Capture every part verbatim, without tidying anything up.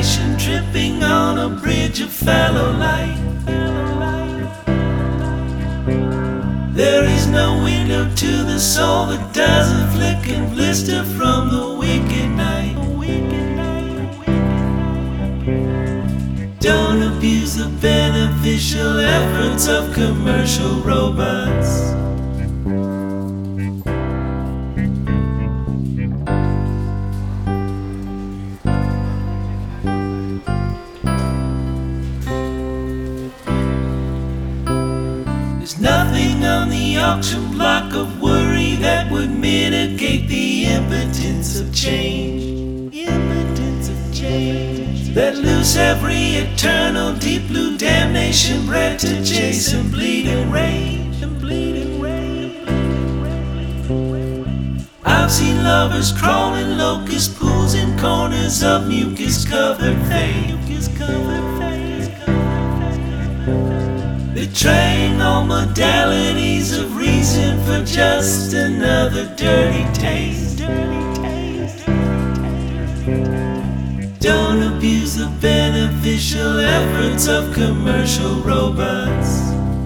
damnation, tripping on a bridge of fallow light. There is no window to the soul that doesn't flick and blister from the wicked night. Don't abuse the beneficial efforts of commercial robots. There's nothing on the auction block of worry that would mitigate the impotence of change. Impotence of change. Let loose every eternal deep blue damnation bred to chase and bleed and rage. And bleed and rage. I've seen lovers crawl in locust pools in corners of mucus covered face. Mucus covered face. Betraying all modalities of reason for just another dirty taste. Don't abuse the beneficial efforts of commercial robots.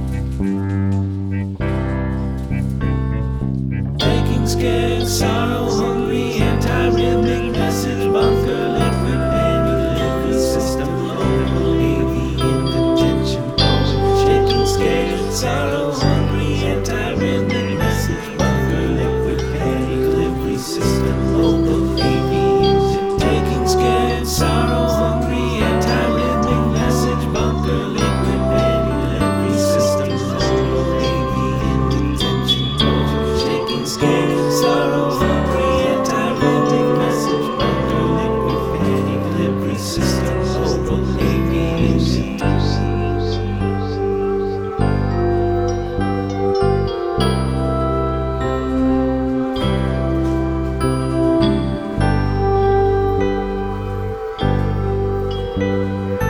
Taking scared, sorrow, hungry, anti-rhythmic message bunker, liquid panic, liquid system, local avian detention. Scared, sorrow, hungry, anti-rhythmic message bunker, liquid panic, delivery system, mobile aviation. Taking scared, sorrow, hungry, anti-rhythmic message bunker, liquid panic, delivery system, mobile avian detention. Shaking scared, sorrow, hungry, anti-rhythmic message bunker, liquid panic, delivery system, mobile avian detention. Thank you.